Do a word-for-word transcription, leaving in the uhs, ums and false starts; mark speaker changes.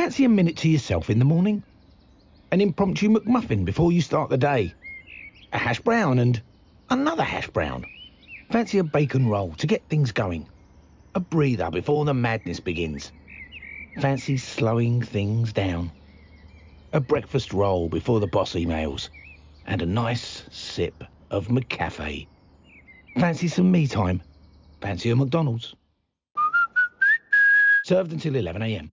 Speaker 1: Fancy a minute to yourself in the morning? An impromptu McMuffin before you start the day. A hash brown and another hash brown. Fancy a bacon roll to get things going. A breather before the madness begins. Fancy slowing things down. A breakfast roll before the boss emails. And a nice sip of McCafe. Fancy some me time. Fancy a McDonald's. Served until eleven a m.